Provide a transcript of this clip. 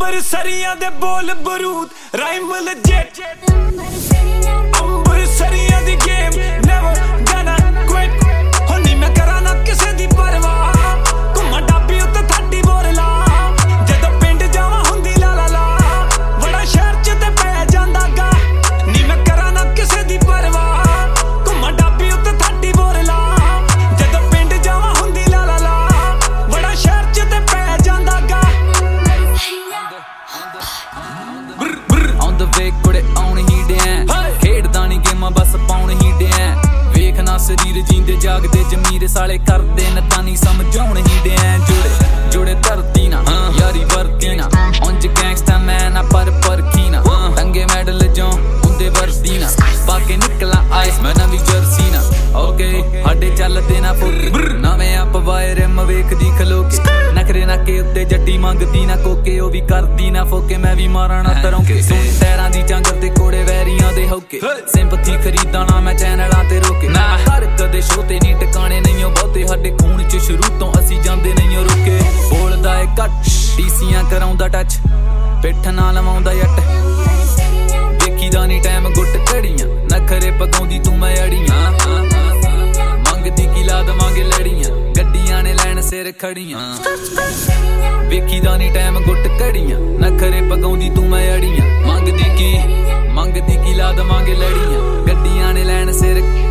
ਅੰਬਰਸਰੀਆਂ ਦੇ ਬੋਲ ਬਰੂਦ ਰਾਈਮ legit ਅੰਬਰਸਰੀਆਂ ਦੀ ਗੇਮ never gonna quit ਹੁਣ ਨੀ ਮੈਂ ਕਰਾਂ ਨਾ ਕਿਸੇ ਦੀ ਪਰਵਾਹ ਘੁੰਮਾਂ ਡਾਬੀ ਉੱਤੇ ਥਾਡੀ ਬੋਰ ਲਾ ਜਦੋਂ ਪਿੰਡ ਜਾਵਾਂ ਹੁੰਦੀ ਲਾ ਲਾ ਲਾ ਬੜਾ ਸ਼ਹਿਰ ਚ ਤੇ ਪੈ ਜਾਂਦਾ ਗਾ ਨੀ ਮੈਂ ਕਰਾਂ ਨਾ ਕਿਸੇ ਦੀ ਪਰਵਾਹ ਘੁੰਮਾਂ ਡਾਬੀ ਉੱਤੇ ਥਾਡੀ ਬੋਰ ਲਾ ਜਦੋਂ ਪਿੰਡ ਜਾਵਾਂ ਹੁੰਦੀ ਲਾ ਲਾ ਲਾ ਬੜਾ ਸ਼ਹਿਰ ਚ ਤੇ ਪੈ ਜਾਂਦਾ ਗਾ on the way ਕੁੜੇ ਆਉਣ ਹੀ ਡਿਆਂ ਖੇਡਦਾ ਨੀ ਗੇਮਾਂ ਬਸ ਪਾਉਣ ਹੀ ਡਿਆਂ ਵੇਖ ਨਾ ਸਰੀਰ ਜੀਂਦੇ ਜਾਗਦੇ ਜਮੀਰ ਸਾਲੇ ਕਰਦੇ ਨਤਾਨੀ ਸਮਝਾਉਣ ਹੀ ਡਿਆਂ ਜੁੜੇ ਧਰਤੀ ਨਾ ਯਾਰੀ ਵਰਤੀ ਨਾ ਉਂਝ ਗੈਂਗਸਟਰ ਮੈਂ ਨਾ ਪਰ ਪਰਖੀ ਨਾ ਟੰਗੇ ਮੈਡਲ ਜੋ ਹੁੰਦੇ ਵਰਦੀ ਨਾ ਪਾ ਕੇ ਨਿਕਲਾਂ ਆਈਸ ਮੈਂ ਨਵੀਂ ਜਰਸੀ ਨਾ ਓਕੇ ਸਾਡੇ ਚੱਲਦੇ ਨਾ ਫੁੱਟ ਨਵੇਂ ਆਪ ਵਾਇਰ ਮ ਵੇਖਦੀ ਖਲੋ ਕੇ ਨਖਰੇ ਨਾਕੇ ਉੱਤੇ ਜੱਟੀ ਮੰਗਦੀ ਨਾ ਕੋਕੇ ਉਹ ਵੀ ਕਰਦੀ ਨਾ ਫੋਕੇ ਮੈਂ ਵੀ ਮਾਰਨਾ ਤਰੋਂ ਕੇ ਟੈਰਾਂ ਦੀ ਜੰਗਲ ਤੇ ਕੋੜੇ ਵੈਰੀਆਂ ਦੇ ਹੋਕੇ ਸਿੰਪਥੀ ਖਰੀਦਾਂ ਨਾ ਮੈਂ ਚੈਨਲਾਂ ਤੇ ਰੋਕੇ ਨਾ ਹਰ ਕਦੇ ਸ਼ੋ ਤੇ ਨਹੀਂ ਟਿਕਾਣੇ ਨਹੀਂ ਉਹ ਬਹੁਤੇ ਸਾਡੇ ਖੂਨ ਚ ਸ਼ੁਰੂ ਤੋਂ ਅਸੀਂ ਜਾਂਦੇ ਨਹੀਂ ਰੁਕੇ ਬੋਲਦਾ ਏ ਘੱਟ ਡੀਸੀਆਂ ਕਰਾਉਂਦਾ ਟੱਚ ਪਿੱਠ ਨਾਲ ਲਵਾਉਂਦਾ ਜੱਟ ਵੇਖੀਦਾ ਨੀ ਟਾਈਮ ਗੁੱਟ ਘੜੀਆਂ ਨਖਰੇ ਪਕਾਉਂਦੀ ਤੂੰ ਮੈਂ ਅੜੀਆਂ ਮੰਗਦੀ ਕੀ ਲਾ ਦਵਾਂਗੇ ਲੜੀਆਂ ਗੱਡੀਆਂ ਨੇ ਲੈਣ ਸਿਰ ਖੜੀਆਂ ਵੇਖੀਦਾ ਨੀ ਟਾਈਮ ਗੁੱਟ ਘੜੀਆਂ ਨਖਰੇ ਪਕਾਉਂਦੀ ਤੂੰ ਮੈਂ ਅੜੀਆਂ ਮੰਗਦੀ ਕੀ ਲਾ ਦਵਾਂਗੇ ਲੜੀਆਂ ਗੱਡੀਆਂ ਨੇ ਲੈਣ ਸਿਰ